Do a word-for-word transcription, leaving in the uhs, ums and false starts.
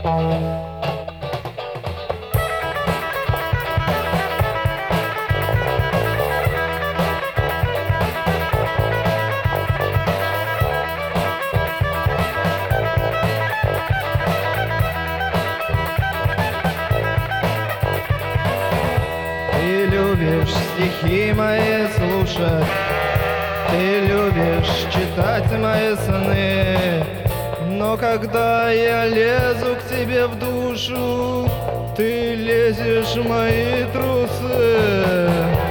Ты любишь стихи мои слушать, ты любишь читать мои сны, но когда я лезу к тебе в душу, ты лезешь в мои трусы.